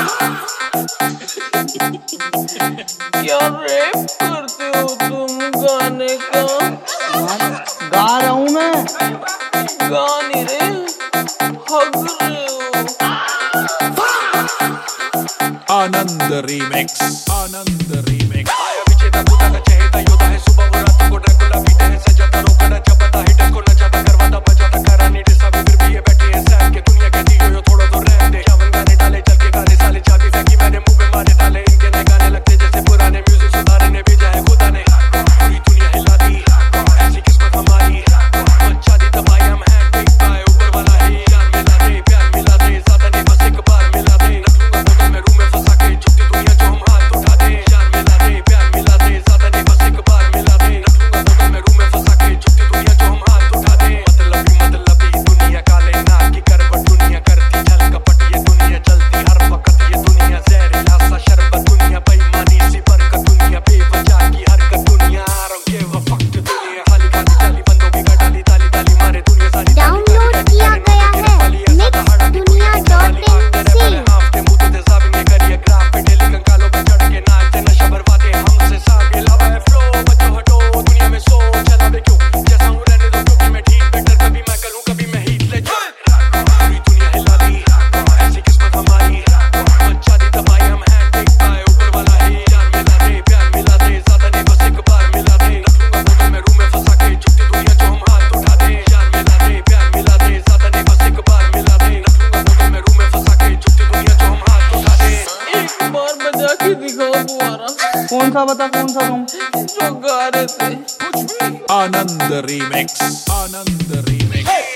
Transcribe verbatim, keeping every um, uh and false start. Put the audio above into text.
क्या रैप करते हो तुम गाने का? गा रहा हूँ मैं। गा नहीं रहे, हग रहे हो। Anand remix, Anand remix. आया पीछे तक उठा का चहेता योद्धा है, सुबह वो रात को ड्रैकुला पीते हैं, सजाता रोकड़ा चबाता हिटस को नचाता करवाता बजाता करा नहीं डिसा भी फिर भी ये बैठे हैं सैड के दुनिया कहती यो यो थोड़ा तो रैप दे। चावन गाने डाले चल के गाने साले चाबी फेंकी मैंने मुंह पे मारे डाले इनके नए गाने लगते जैसे पुराने म्यूजिक सुधारे ने भेजा है खुदा ने। पूरी दुनिया हिला दी ऐसी किस्मत हमारी, अच्छा दी दबाई हम हैं बिग बाय ऊपर वाला है। यार मिला दे प्यार मिला दे ज्यादा नहीं बस एक बार मिला दे, रखूंगा बोतल में रूम में फंसा के झुकती दुनिया जो हम हाथ उठा दे। यार मिला दे प्यार मिला दे ज्यादा नहीं बस एक बार मिला दे, रखूंगा बोतल में रूम में फंसा के झुकती दुनिया जो हम हाथ उठा दे। मतलब ही मतलब ही दुनिया काले नाक की करवट दुनिया करती छल कपट ये दुनिया चलती हर वक्त ये दुनिया जहरीला सा शरबत दुनिया बेईमानी सी बरकत दुनिया बेवजह की हरकत दुनिया I don't give a fuck दुनिया खाली खाली चाली बंदों की गटाली ताली ताली मारे दुनिया सारी डाउनलोड किया गया है मिक्स दुनिया डॉट इन से। आपके मुंह ते तेजाबी में करिए ग्राफ पे ढेली कंकालों पे चढ़ के नाचते नशा बर्बादे हमसे साथ हिलावा है फ्लो बच्चों हटो दुनिया में सो चला बे क्यों जैसा हूँ रहने दो क्योंकि मैं ठीक बेटर कभी मैं करूँ कभी मैं हीट ले जा। पूरी दुनिया हिला दी ऐसी किस्मत हमारी, अच्छा दी दबाई हम हैं बिग बाय ऊपर वाला है। यार मिला दे प्यार मिला दे ज्यादा नहीं बस एक बार मिला दे, रखूंगा बोतल में रूम में फंसा के झुकती दुनिया जो हम हाथ उठा दे। यार मिला दे प्यार मिला दे ज्यादा नहीं बस एक बार मिला दे, रखूंगा बोतल में रूम में फंसा के झुकती दुनिया जो हम हाथ उठा दे। एक बार बजा के दिखाओ बुआरा। कौन सा बता कौन सा तुम जो गा रहे थे। Anand remix, Anand remix.